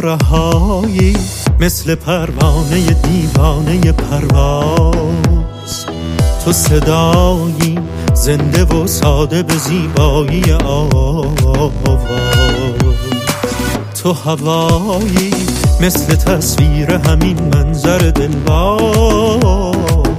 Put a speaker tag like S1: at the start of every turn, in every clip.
S1: رهایی مثل پروانه دیوانه پرواز. تو صدایی زنده و ساده به زیبایی آواز. تو هوایی مثل تصویر همین منظر دلواز.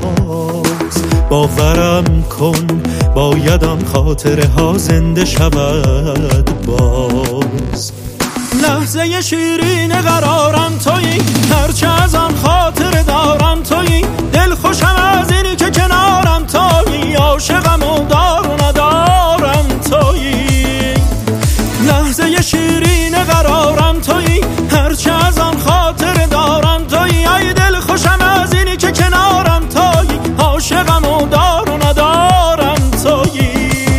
S1: باورم کن بایدم خاطره ها زنده شود باز. لحظه شیرین قرارم تویی، هرچه از آن خاطر دارم تویی. دل خوشم از اینی که کنارم تویی، عاشقم و دار و ندارم تویی. لحظه شیرین قرارم تویی، هرچه از آن خاطر دارم تویی. ای دل خوشم از اینی که کنارم تویی، عاشقم و دار و ندارم تویی.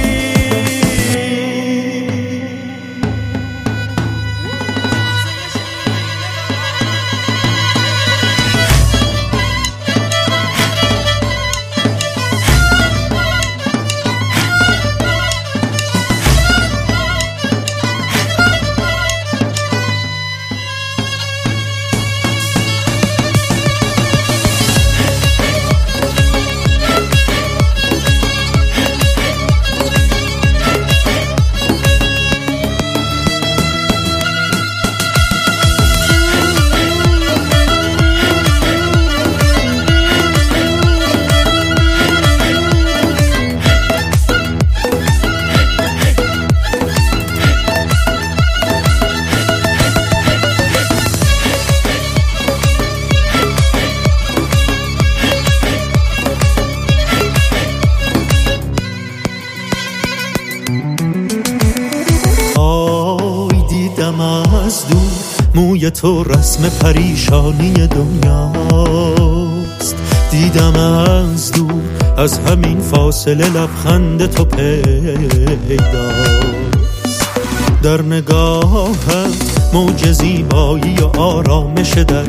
S1: دیدم از دور موی تو رسم پریشانی دنیاست. دیدم از دور از همین فاصله لبخند تو پیداست. در نگاهت موج زیبایی و آرامش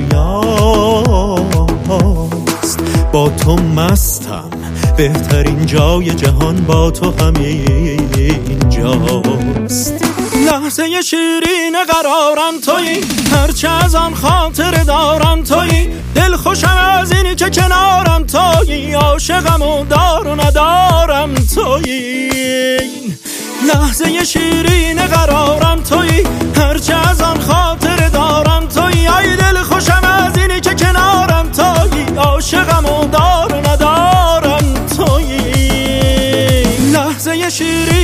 S1: دریاست. با تو مستم، بهترین جای جهان با تو همین جاست. لحظه شیرین قرارم تویی، هرچه از آن خاطر دارم تویی. دل خوشم از اینی که کنارم تویی، عاشقم و دار و ندارم تویی. لحظه شیرین قرارم تویی، هرچه از آن خاطر دارم تویی. ای دل خوشم از اینی که کنارم تویی، عاشقم و دار و ندارم تویی. لحظه شیرین